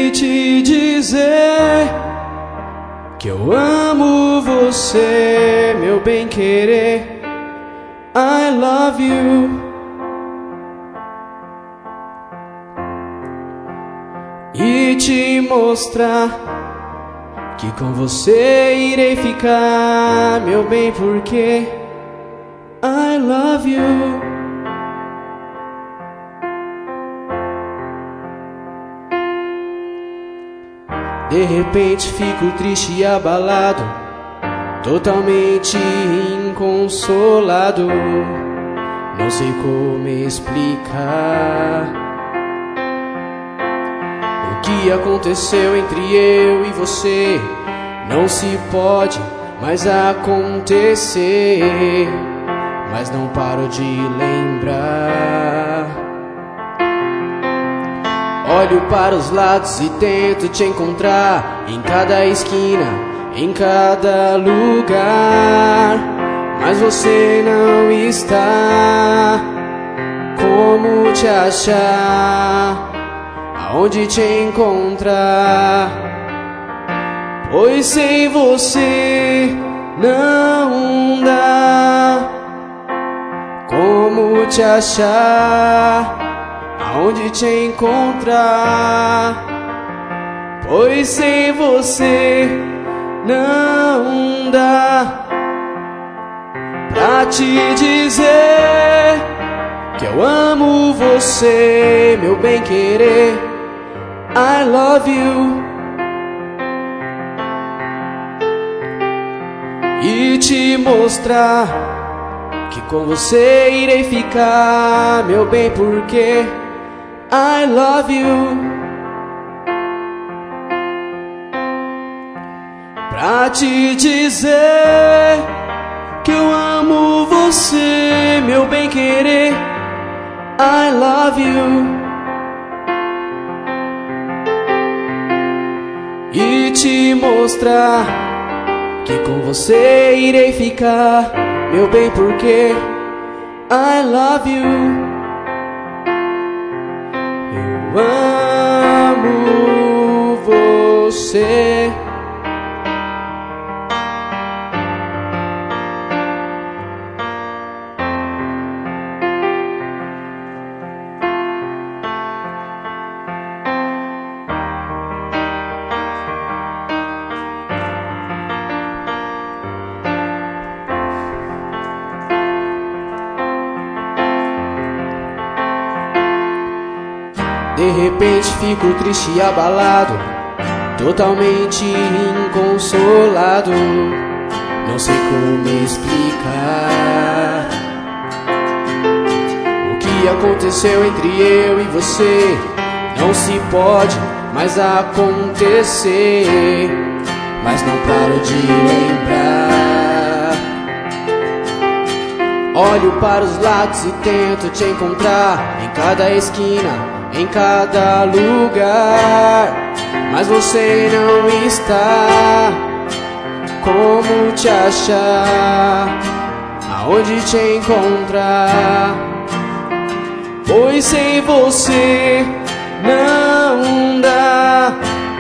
e te dizer que eu amo você, meu bem-querer. I love you. E te mostrar que com você irei ficar, meu bem, porque I love you. De repente fico triste e abalado, totalmente inconsolado. Não sei como explicar o que aconteceu entre eu e você. Não se pode mais acontecer, mas não paro de lembrar. Olho para os lados e tento te encontrar em cada esquina, em cada lugar, mas você não está. Como te achar? Aonde te encontrar? Pois sem você não dá. Como te achar? Aonde te encontrar? Pois sem você não dá. Pra te dizer que eu amo você, meu bem-querer. I love you. E te mostrar que com você irei ficar, meu bem, porque I love you. Pra te dizer que eu amo você, meu bem-querer. I love you. E te mostrar que com você irei ficar, meu bem, porque I love you. Eu amo você. De repente fico triste e abalado, totalmente inconsolado. Não sei como explicar o que aconteceu entre eu e você. Não se pode mais acontecer, mas não paro de lembrar. Olho para os lados e tento te encontrar em cada esquina, em cada lugar, mas você não está. Como te achar? Aonde te encontrar? Pois sem você não dá.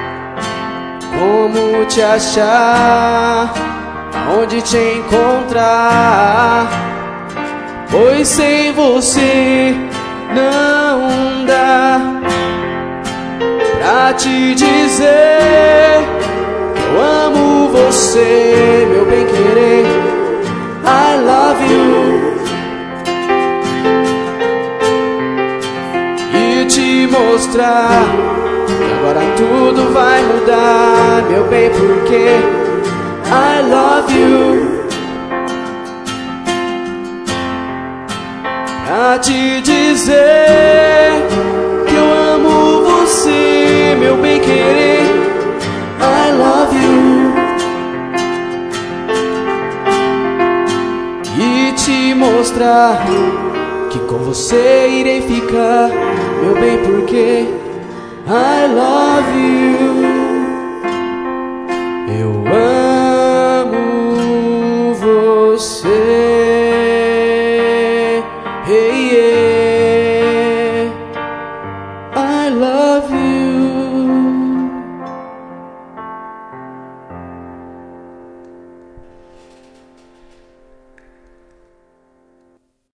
Como te achar? Aonde te encontrar? Pois sem você não dá. Pra te dizer que eu amo você, meu bem-querer. I love you. E te mostrar que agora tudo vai mudar, meu bem, porque I love you. Pra te dizer que eu amo você, meu bem-querer. I love you. E te mostrar que com você irei ficar, meu bem, porque I love you. Eu amo você.